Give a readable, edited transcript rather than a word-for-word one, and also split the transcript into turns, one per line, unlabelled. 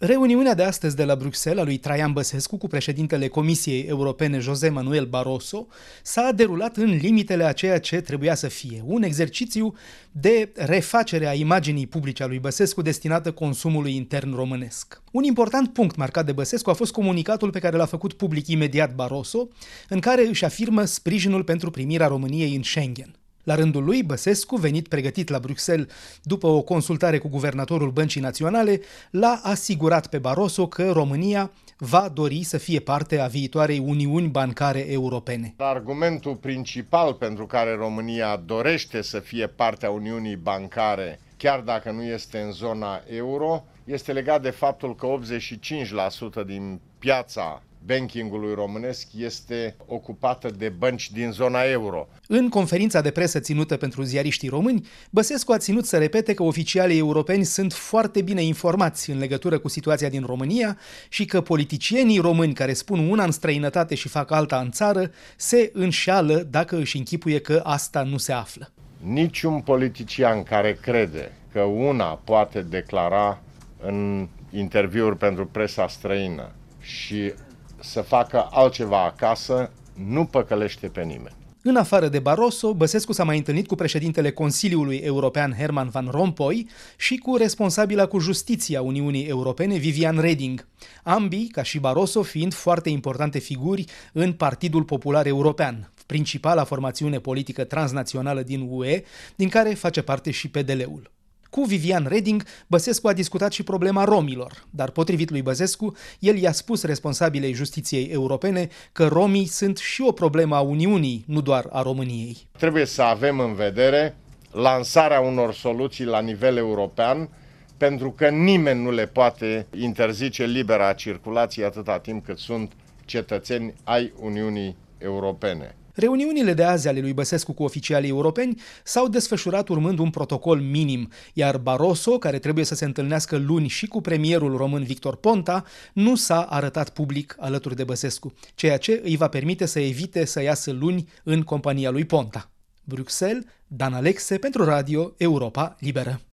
Reuniunea de astăzi de la Bruxelles a lui Traian Băsescu cu președintele Comisiei Europene José Manuel Barroso s-a derulat în limitele a ceea ce trebuia să fie, un exercițiu de refacere a imaginii publice a lui Băsescu destinată consumului intern românesc. Un important punct marcat de Băsescu a fost comunicatul pe care l-a făcut public imediat Barroso, în care își afirmă sprijinul pentru primirea României în Schengen. La rândul lui, Băsescu, venit pregătit la Bruxelles după o consultare cu guvernatorul Băncii Naționale, l-a asigurat pe Barroso că România va dori să fie parte a viitoarei Uniuni Bancare Europene.
Argumentul principal pentru care România dorește să fie parte a Uniunii Bancare, chiar dacă nu este în zona euro, este legat de faptul că 85% din piața bankingului românesc este ocupată de bănci din zona euro.
În conferința de presă ținută pentru ziariștii români, Băsescu a ținut să repete că oficialii europeni sunt foarte bine informați în legătură cu situația din România și că politicienii români care spun una în străinătate și fac alta în țară se înșeală dacă își închipuie că asta nu se află.
Niciun politician care crede că una poate declara în interviuri pentru presa străină și să facă altceva acasă, nu păcălește pe nimeni.
În afară de Barroso, Băsescu s-a mai întâlnit cu președintele Consiliului European Herman Van Rompuy și cu responsabila cu justiția Uniunii Europene Viviane Reding, ambii, ca și Barroso, fiind foarte importante figuri în Partidul Popular European, principala formațiune politică transnațională din UE, din care face parte și PDL-ul. Cu Viviane Reding, Băsescu a discutat și problema romilor, dar potrivit lui Băsescu, el i-a spus responsabilei justiției europene că romii sunt și o problemă a Uniunii, nu doar a României.
Trebuie să avem în vedere lansarea unor soluții la nivel european, pentru că nimeni nu le poate interzice libera circulație atâta timp cât sunt cetățeni ai Uniunii Europene.
Reuniunile de azi ale lui Băsescu cu oficialii europeni s-au desfășurat urmând un protocol minim, iar Barroso, care trebuie să se întâlnească luni și cu premierul român Victor Ponta, nu s-a arătat public alături de Băsescu, ceea ce îi va permite să evite să iasă luni în compania lui Ponta. Bruxelles, Dan Alexe pentru Radio Europa Liberă.